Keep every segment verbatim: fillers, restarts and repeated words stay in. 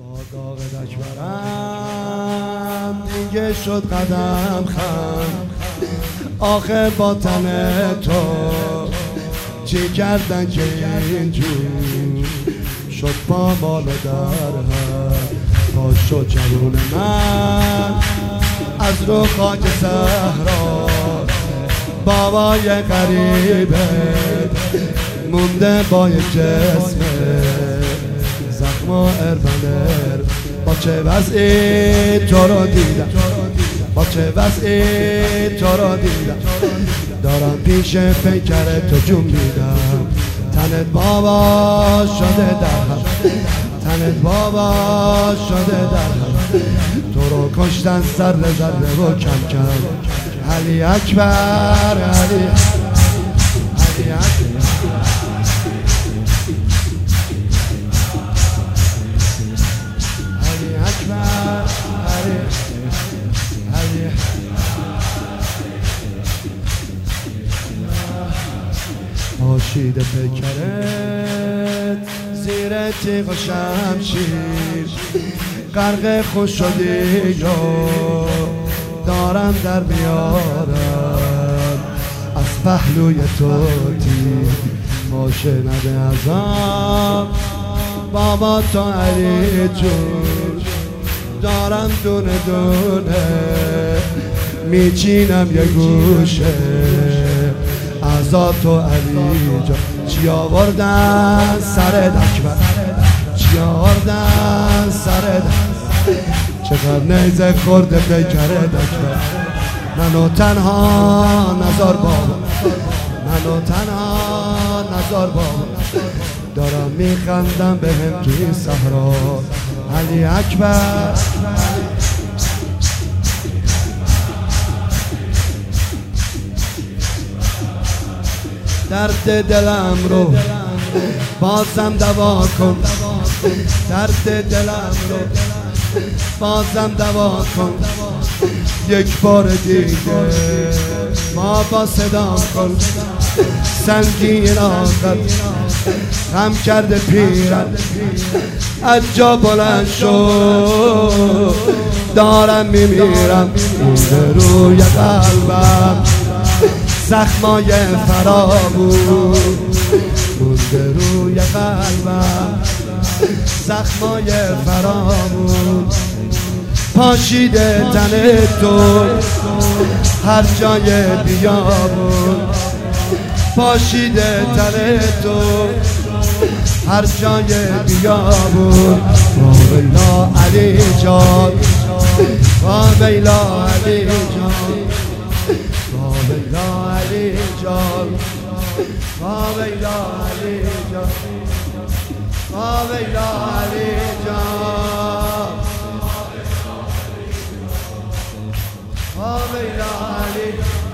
با داغ دکبرم دیگه شد قدم خم. آخه با تن تو چی کردن که اینجور شد با مال و درهم. تا شد جوون من از رو خاک صحرا، بابای غریبه مونده با یک جسم زخم و اربنر. با چه وضعی تو رو دیدم، با چه وضعی تو رو دیدم، دارم پیش پیکر تو جون میدم. تنت بابا شده درهم، تنت بابا شده درهم. تو رو کشتن ذره ذره و کم کم. علی اکبر، علی علی اکبر، علی اکبر، علی علی پاشید پیکرت زیر تیغ و شمشیر، غرق خوش شدی یا دارم در بیارم از پهلوی تو تیر. باشه نده ازم بابا تو علی جون، دارم دونه دونه میچینم یه گوشه ازا تو علی جان. چی آوردن سر دکبر، چی آوردن سر دکبر، چقدر نیزه خورده پیکر دکبر. منو تنها نزار بابا، منو تنها نزار بابا، دارم میخندم بهم توی این صحرا. علی اکبر، درد دلم رو بازم دوا کن، درد دلم رو بازم دوا کن. یک بار دیگه بابا صدام کن. سنگین آخر غم کرده پیرم، از جا بلند شد دارم میمیرم. مونده روی قلبم زخمای فرامون، مونده روی قلبم زخمای فرامون. پاشیده تن تو هر جای بیابون، پاشیده تن تو هر جای بیابون. واویلا علی جان، واویلا علی جان، واویلا علی جان، واویلا علی جان، واویلا علی جان، واویلا علی.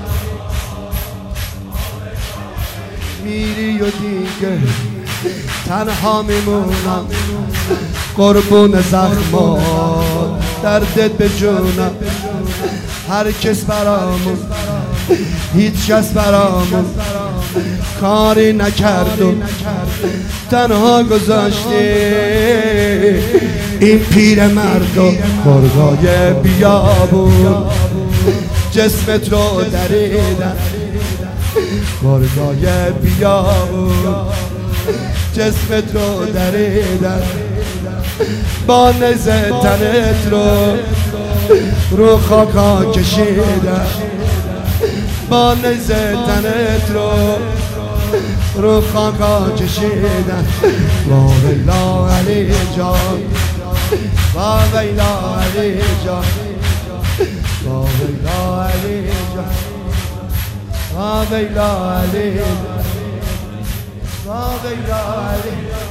میری و دیگه تنها میمونم، قربون زخمات دردت به جونم. هر کس برامون، هیچ کس برامون کاری نکرد و تنها گذاشتی این پیر مرد و مرغای بیابون. جسمت رو دریدن مرغای بیابون، جسمت رو دریدن با نیزه تنت رو رو خاکا کشیدن، با نیزه تنت رو رو خاکا کشیدن. واویلا علی جان، واویلا علی جان، واویلا علی جان، واویلا علی جان، واویلا علی.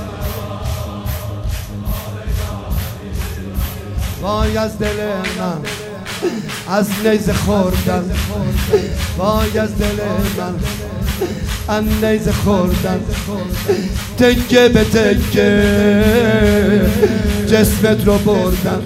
وای از دل من از نیزه خوردن، وای از دل من از نیزه خوردن. تکه به تکه جسمت رو بردن.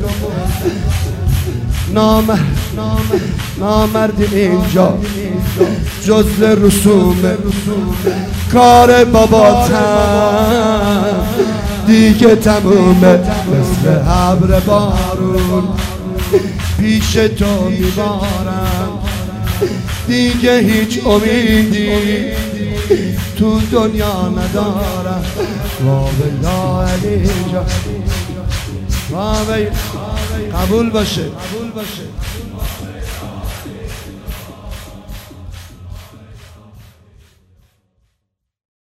نامرد نامردی اینجا جزء رسوم کار باباتم. دیگه تمومه مثل ابر بارون پیش تو میبارم دیگه هیچ امیدی تو دنیا ندارم واویلا علی جان واویلا قبول باشه